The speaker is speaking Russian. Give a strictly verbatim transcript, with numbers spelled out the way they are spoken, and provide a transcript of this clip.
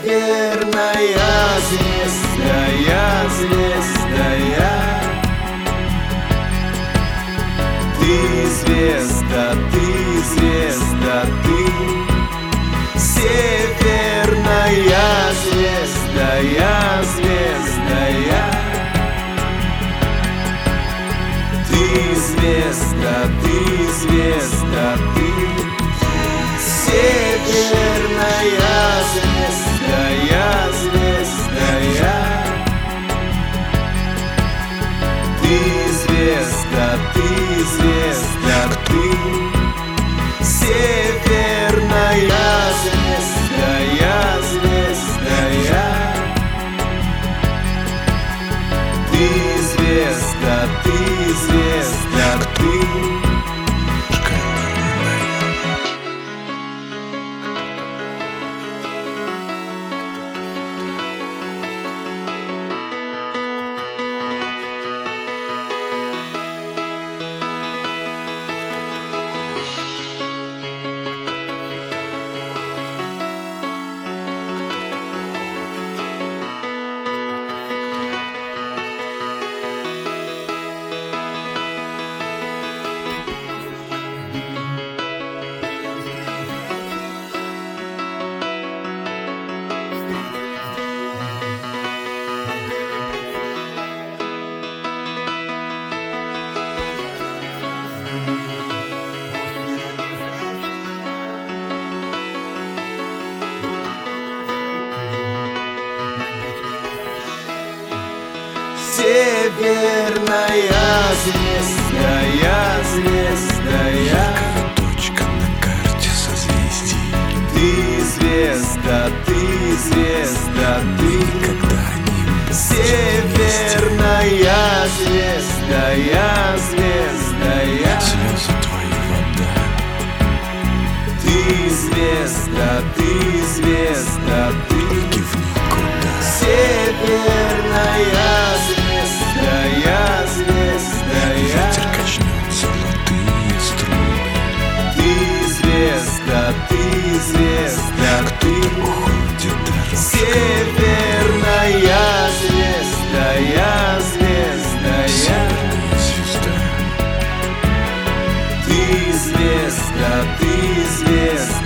Северная звездая, звездая. Ты звезда, ты звезда, ты. Северная звездая, звездая. Ты звезда, ты звезда, ты. Северная звездая, звездая. Ты звезда, ты звезда, ты. Северная звездая, звездая. Ты звезда, ты звезда, ты. Северная звездая, звездая. Яркая точка на карте созвездий. Ты звезда, ты звезда, ты. Никогда не будем Северная звездая, звездая. Слезы твои вода. Ты звезда, ты звезда, ты. И в никуда. Северная звездая, звездая. Ветер качнет золотые струны. Ты звезда, ты звезда, ты. Уходит дорожка. Северная звездая, звездая. Северная звезда. Ты звезда, ты звезда.